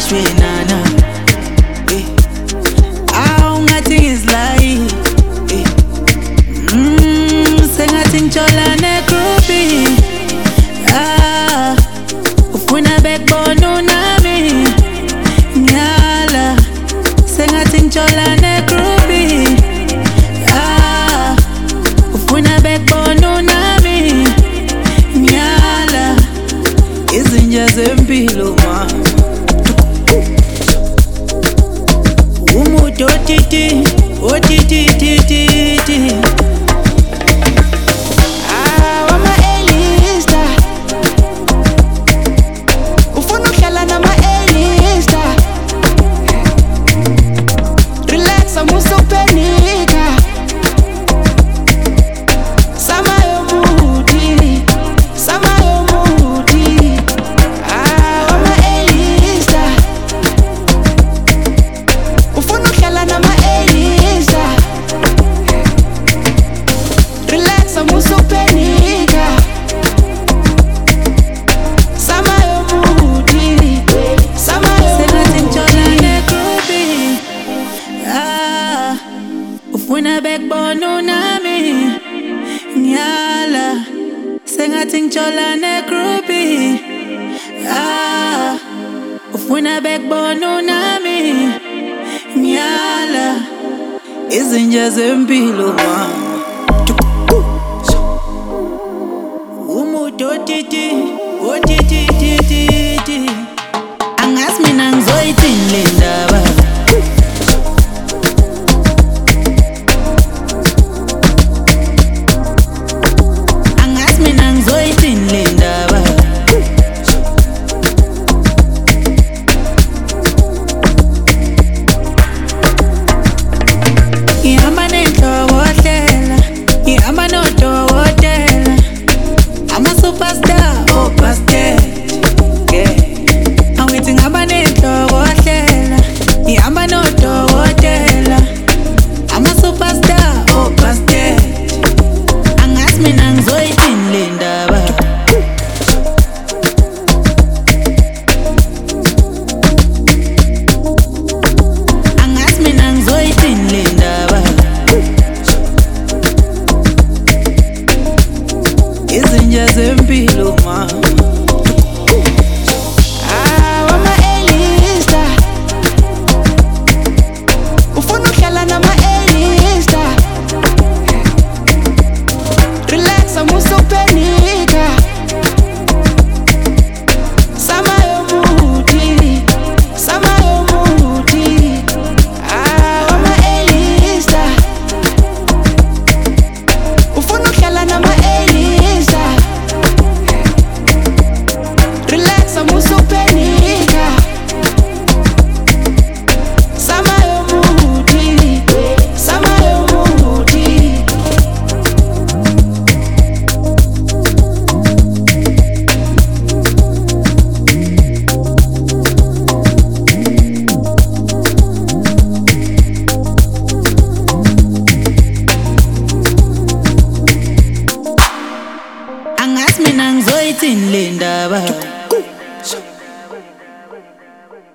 shwenana ungathi ngizlayi sengathi ngitshola negroupi ufuna bekubona unami ngiyala sengathi ngitshola negroupi ufuna bekubona unami ngiyala izinja zempilo ma umuntu otiti ufuna bekubona unami ngiyala sengathi ngitshola negroupi ufuna bekubona unami ngiyala izinja zempilo mama umuntu otiti angazi mina ngizoyithini le ndaba superstar, oh pastel, yeah. Angithi ngaba nenhloko ohlela, ihamba nodokotela. Ama superstar, oh pastel. Angazi mina ngizoyithini le ndaba. Angazi mina ngizoyithini le ndaba. Izinja zempilo mama angazi mina ngizoyithini le ndaba.